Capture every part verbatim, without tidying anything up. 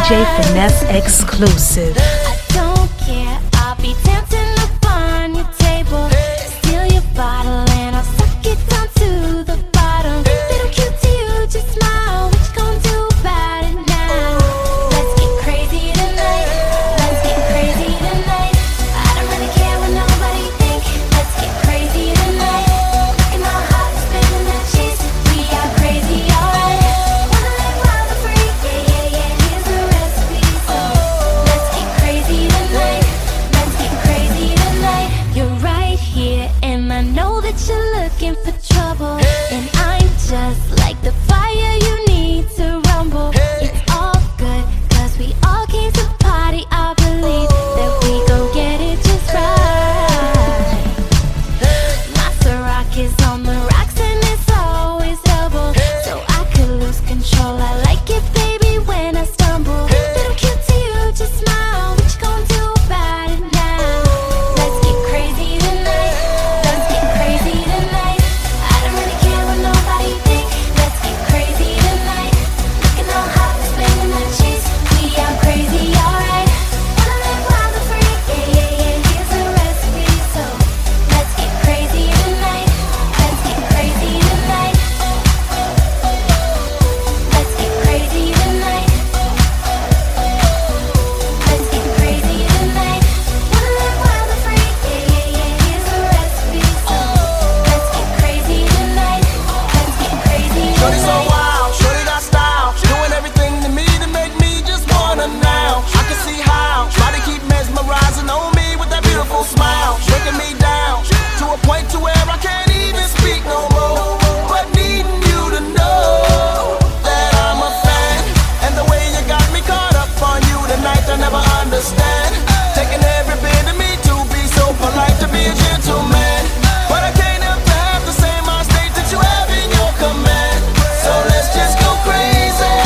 J Finesse exclusive. I don't care, I'll be dancing up on your table. Steal your bottle and I'll suck it down to the bottom. Little cute to you, just smile. What you gonna do about it now? Let's get crazy tonight. Let's get crazy tonight. I don't really care what nobody think. Let's get crazy tonight. Looking all hot, spinning that cheese. We are crazy, alright. Wanna live wild and free? Yeah, yeah, yeah. Here's the recipe. So let's get crazy tonight. Let's get crazy tonight. You're right here, and I know that you're looking for trouble. And I'm just like the fire you need to rumble. It's all good, cause we all came to party. I believe that we gon' get it just right. My Ciroc is on the rocks and it's always double, so I could lose control. I like it, baby, when I stumble. Little cute to you, just smile. What you gon' do about it now? Let's get crazy tonight. Let's get crazy tonight. I don't really care what nobody think. Let's get crazy tonight. Looking all hot, spinning that cheese. We are crazy, alright. Wanna live wild and free? Yeah, yeah, yeah. Here's the recipe. So let's get crazy tonight. Let's get crazy tonight. Let's get crazy tonight. Let's get crazy tonight. Wanna live wild and free? Yeah, yeah, yeah. Here's the recipe. So let's get crazy tonight. Let's get crazy Shorty so tonight. wild, shorty got style. Doing everything to me to make me just wanna now. I can see how, body keep mesmerizing on me with that beautiful smile. Breaking me down, to a point to where I can't even speak no more. But needing you to know that I'm a fan. And the way you got me caught up on you tonight, I never understand. Taking every bit of me to be so polite, to be a gentleman. But I can't help to have the same mind state that you have in your command. So let's just go crazy.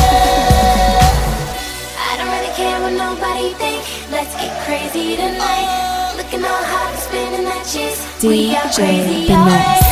I don't really care what nobody think. Let's get crazy tonight. Looking all hot, spinning that cheese. We D are J crazy, Finesse. alright.